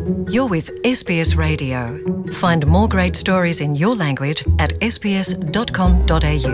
You're with SBS Radio. Find more great stories in your language at sbs.com.au.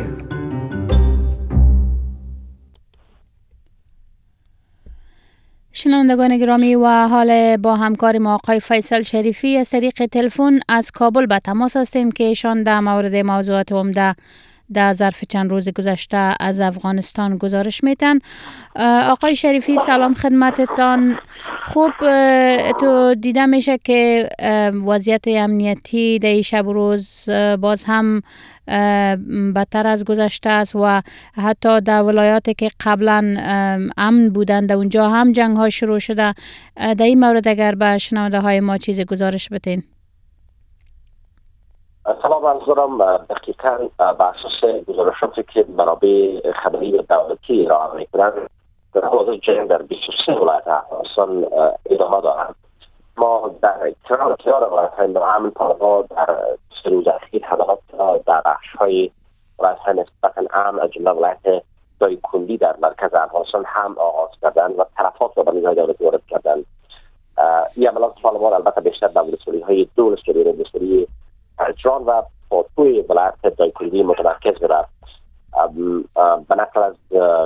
شنوندگان گرامی و حال با همکار ما آقای فیصل شریفی از طریق تلفن از کابل به تماس هستیم که ایشان در مورد موضوعات عمده در ظرف چند روز گذشته از افغانستان گزارش میتن. آقای شریفی سلام خدمتتان. خوب تو دیده میشه که وضعیت امنیتی در شب و روز باز هم بدتر از گذشته است و حتی در ولایاتی که قبلا امن بودند در اونجا هم جنگ ها شروع شده. در این مورد اگر به شنونده های ما چیز گزارش بتین. سلام عرض دارم. دقیقاً بر اساس گزارشاتی که منابع خبری و دولتی ارائه می‌کنند در حال جنگ در 23 ولایت افغانستان ادامه دارد. ما در کنار ولایت‌های ناامن طالبان در 3 روز اخیر حملات در بخش‌های ولایت‌های نسبتاً امن از جمله ولایت دایکنډي در مرکز افغانستان هم آغاز کردند و تلفات را به نیروهای دولتی وارد کردند. این حملات طالبان البته بیشتر در ولسوالی‌های دو ولسوالی جان و پاتوی ولایت دایکنډي متمرکز بوده. به نقل از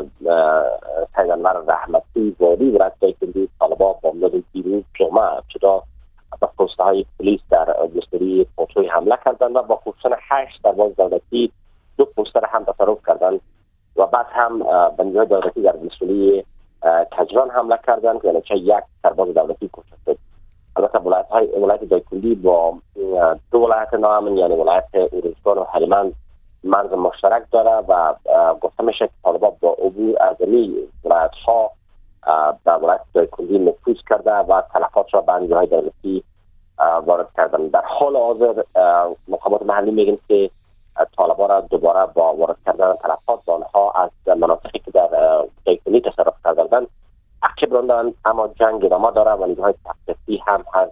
سید انور رحمتی والی ولایت دایکنډي طالبان با مدت دیروز جمعه ابتدا به پست‌های پلیس در ولسوالی پاتوی حمله کردند و با کشتن 8 سرباز دولتی 2 پوستر هم تصرف کردند و بعد هم به نیروهای دولتی در ولسوالی کجران حمله کردند که چه 1 سرباز دولتی کشته شد. البته ولایت دایکنډي با 2 ولایت ناامن یعنی ولایت اورزگان و هلمند مرز مشترک داره و گفته میشه که طالبان با عبور از این ولایت‌ها به ولایت دایکنډي نفوذ کرده و تلفات را به نیروهای دولتی وارد کردن. در حال حاضر مقامات محلی میگن که طالبان را دوباره با وارد کردن تلفات آنها از مناطقی که در دایکنډي تصرف کردند عقب راندن، اما جنگ ادامه داره و نیروهای تخطیطی هم از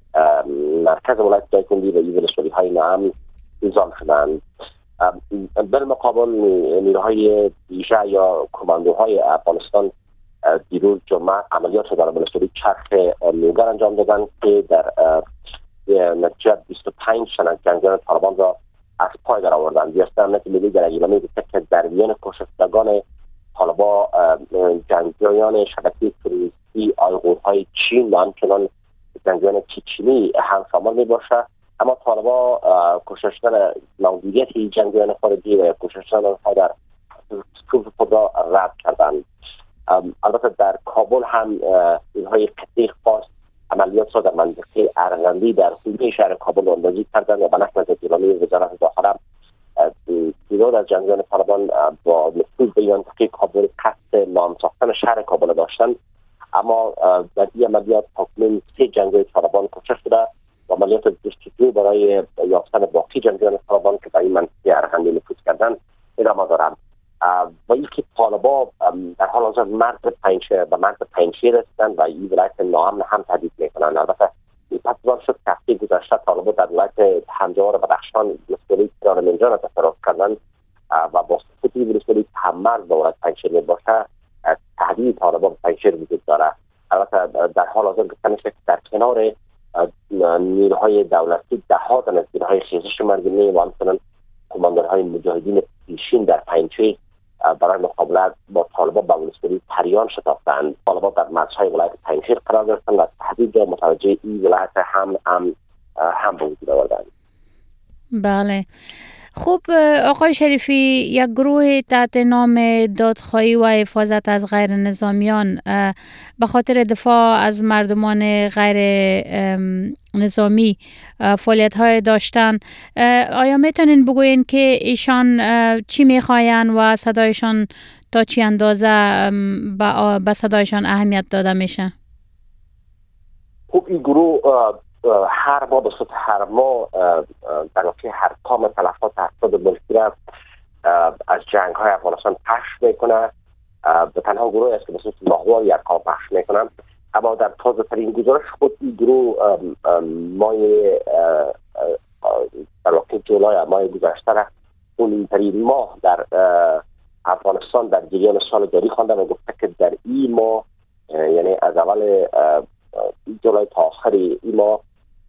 مرکز ولایت دایکنډي و این ولسوالی‌های ناامن اعزام شدند. بالمقابل نیروهای ویژه یا کماندوهای افغانستان دیروز جمعه عملیات در ولسوالی چرخ نیوگر انجام دادند که در نتیجه 25 تن جنگجویان طالبان را از پای در آوردند. ریاست امنیت ملی در اعلامیه گفته که در میان کشتگان طالبان جنگجویان شبکه تروریستی آیغورهای چین و همچنان جنگجویان چچنی هم شامل می باشه، اما طالبان کشتن موجودیت جنگجویان خارجی و کشتن آنها در صفوف خود را رد کردند. البته در کابل هم اینهای قطعی خاص عملیات را در منطقه ارغندی در حدود شهر کابل اندازی کردند و به نقل از اعلامیه وزارت داخله تعداد از جنگجویان طالبان با نفوذ به منطقه کابل قصد نام ساختن شهر کابل داشتند، اما در این عملیات تقریباً 3 جنگجوی طالبان کشته شده و عملیات جستجو برای یافتن باقی جنگجویان طالبان که در این منطقه ارغندی نفوذ کردند ادامه دارند. و اینکه طالبان در حال حاضر مرز پنجشیر هستند و این ولایت ناامن هم تهدید میکنند. البته این پس شد که هفته گذشته طالبان در ولایت هنجار و بدخشان ولسوالی دارالمنجان تصرف کردند و با سقوط ولسوالی هم مرز با ولایت پنجشیر میباشه تهدید طالبان پنجشیر وجود داره. البته در حال حاضر گفته میشه که در کنار نیروهای دولتی ده‌ها تن از نیروهای خیزش مردمی و همچنین کماندارهای مجاهدین پیشین در پنجشیر برای مقابله با طالبان به ولسوالی پریان شتافتند. طالبان در مرزهای ولایت پنجشیر قرار گرفتند و تهدید را متوجه این ولایت هم به وجود آوردند. بله. خب آقای شریفی، یک گروه تحت نام دادخواهی و حفاظت از غیر نظامیان به خاطر دفاع از مردمان غیر نظامی فعالیت های داشتن، آیا میتونین بگوین که ایشان چی میخواین و صدایشان تا چی اندازه به صدایشان اهمیت داده میشه؟ خب این گروه هر ماه به صورت هر ماه در واقع هر کام تلفات افراد ملکی را از جنگ های افغانستان پخش میکنه. به تنها گروه است که به صورت ماهوار یک کام پخش میکنن، اما در تازه ترین گزارش خود این گروه ماه در واقع جولای ماه گذشته را اون ترین ماه در افغانستان در جریان سال جاری خوانده و گفته که در این ماه یعنی از اول جولای تا آخر این ماه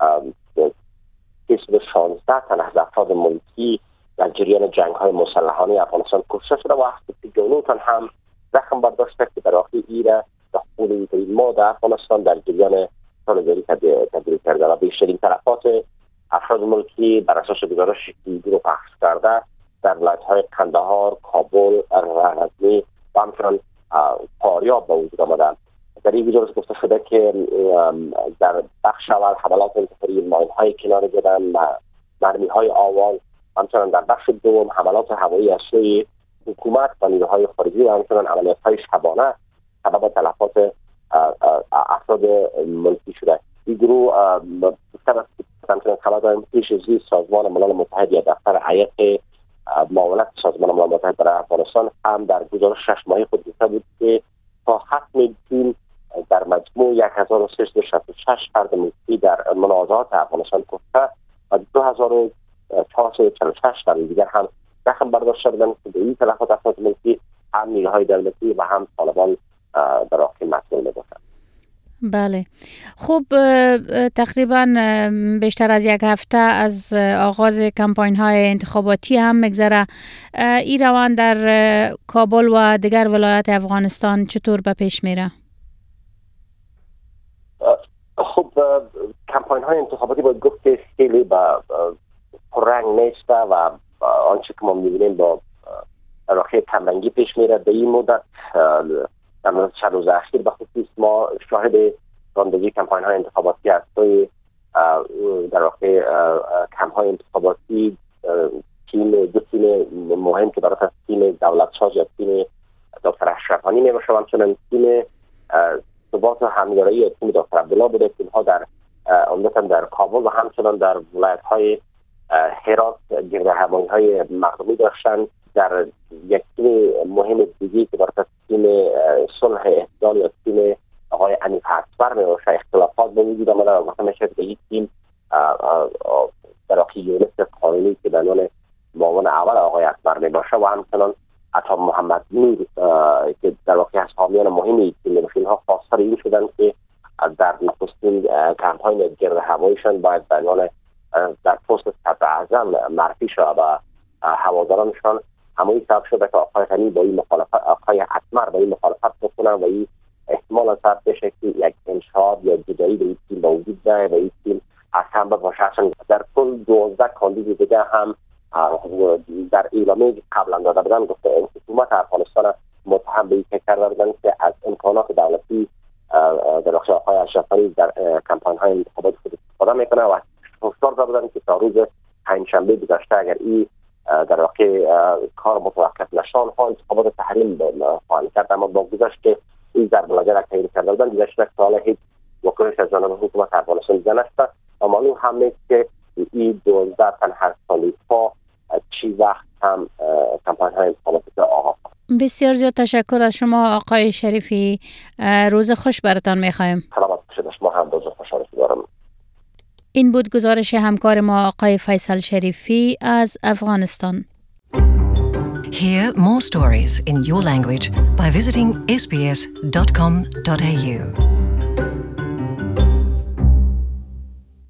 16 تن از افراد ملکی در جریان جنگ‌های مسلحانه افغانستان کشته شده و 79 تن هم زخم برداشته که در واقع ایره در خود ما در افغانستان در جریان سالگری تبدیل کرده و بیشترین تلفات افراد ملکی بر اساس گزارشی که رو پخش کرده در ولایت‌های قندهار، کابل، غزنی و همچنان فاریاب به وجود آمده. در این گزارش گفته شده که در بخش اول حملات انتحاری ماین‌های کنار زدن، مرمی‌های آوال، همچنان در بخش دوم حملات هوایی از سوی حکومت و نیروهای خارجی و همچنان عملیات‌های شبانه سبب تلفات افراد ملکی شده. این گروه همچنان خبر داریم پیش از سازمان ملل متحد یا دفتر هیئت معاونت سازمان ملل متحد برای افغانستان هم در گزارش 6 ماهه خود گفته بود که تا ختم فیلم در مجموع 1366 فرد ملکی در منازعات افغانستان کشته و 2446 فرد دیگر هم زخم برداشته بودند که به این تلفات افراد ملکی هم نیروهای دولتی و هم طالبان در واقع مسئول می‌باشند. بله. خب تقریبا بیشتر از یک هفته از آغاز کمپاین های انتخاباتی هم میگذره. این روند در کابل و دیگر ولایات افغانستان چطور به پیش میره؟ خب کمپاین های انتخاباتی باید گفت که خیلی با پررنگ نیسته و آنچه که ما میبینیم با راخی کمرنگی پیش میره. به این مدت در چند روز اخیر به خصوص ما شاهد راندگی کمپاین های انتخاباتی هستیم. در واقع کمپ های انتخاباتی دو تیم مهم که برای تیم دولت ساز یا تیم دکتر اشرف غنی میباشه و همچنان تیم ثبات و همیاری یا تیم دکتر عبدالله بوده که اینها در عمدتاً در کابل و همچنان در ولایت های هرات گردهمایی های مردمی داشتن. در یک تیم مهم دیگه که برای تیم صلح اعتدال یا تیم آقای انیف حسبر میباشه اختلافات به وجود آمده و مثلا میشه به این تیم در واقع یونس قانونی که به عنوان معاون اول آقای حسبر میباشه و همچنان عطا محمد نور که در واقع از حامیان مهمی تیم میباشه. اینها خواستار این شدن که در نخستین کمپاین گرد هوایشان باید به عنوان در پست صدر اعظم معرفی شود و هوادارانشان همون سبب شده که آقای غنی با این مخالفت، آقای اسمر با این مخالفت بکنن و این احتمال سبب بشه که یک انشاء یا جدایی به این تیم با وجود بیاید و این تیم از هم باشه. در کل 12 کاندید دیگه هم در اعلامیه قبلا داده بودن گفته حکومت افغانستان متهم به این کرده بودن که از امکانات دولتی در واقع آقای اشرف غنی در کمپاین های انتخاباتی خود استفاده میکنه و هشدار داده بودن که تا روز پنجشنبه گذشته اگر این در واقع کار متوقف نشان ها انتخابات تحریم خواهند کرد. اما با گذشت که این ضرب العجل را تغییر کرده بودن دیگه شده که حالا هیچ واکنش از جانب حکومت افغانستان دیده نشده و معلوم هم نیست که این 12 تن هر سالیفا چی وقت هم کمپاین های انتخاباتی آغاز. بسیار زیاد تشکر از شما آقای شریفی. روز خوش براتان میخوایم. سلامت باشید. شما هم روز خوش دارم. این بود گزارش همکار ما آقای فیصل شریفی از افغانستان. Hear more stories in your language by visiting sbs.com.au.